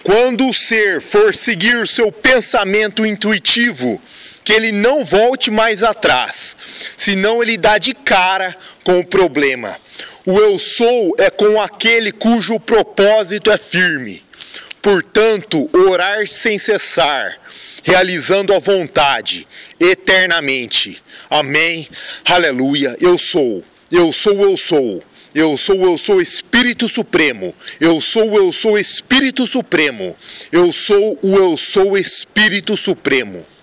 Quando o ser for seguir o seu pensamento intuitivo, que ele não volte mais atrás, senão ele dá de cara com o problema. O eu sou é com aquele cujo propósito é firme. Portanto, orar sem cessar, realizando a vontade, eternamente. Amém. Aleluia. Eu sou. Eu sou, eu sou. Eu sou Espírito Supremo. Eu sou Espírito Supremo. Eu sou Espírito Supremo.